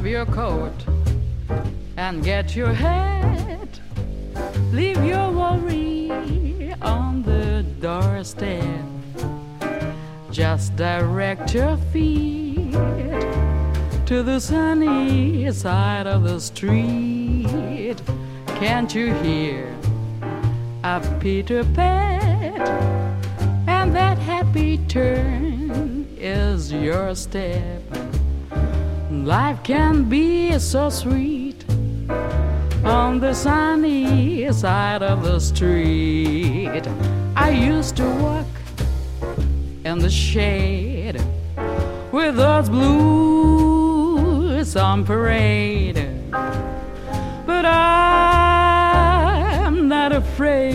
your coat and get your hat. Leave your worry on the doorstep. Just direct your feet to the sunny side of the street. Can't you hear a Peter Pan? And that happy turn is your step. Life can be so sweet on the sunny side of the street. I used to walk in the shade with those blues on parade, but I'm not afraid